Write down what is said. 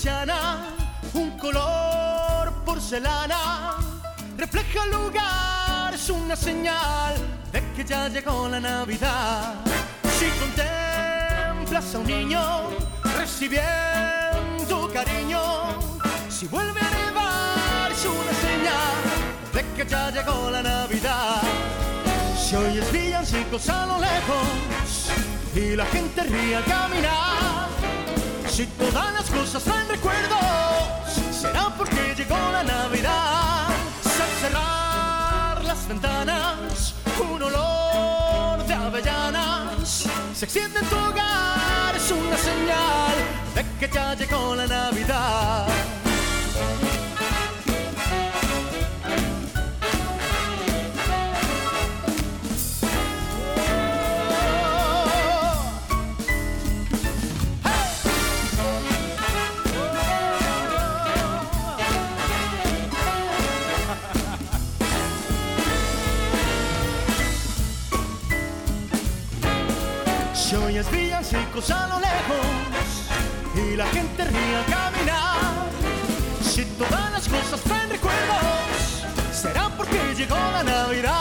persiana, un color porcelana, refleja el lugar, es una señal de que ya llegó la Navidad. Si contemplas a un niño recibiendo cariño, si vuelve a nevar, es una señal de que ya llegó la Navidad. Si oyes villancicos a lo lejos y la gente ríe al caminar, si todas las cosas traen recuerdos, será porque llegó la Navidad. Si al cerrar las ventanas un olor de avellanas se extiende en tu hogar, es una señal de que ya llegó la Navidad. Si oyes villancicos a lo lejos y la gente ríe al caminar, si todas las cosas traen recuerdos, será porque llegó la Navidad.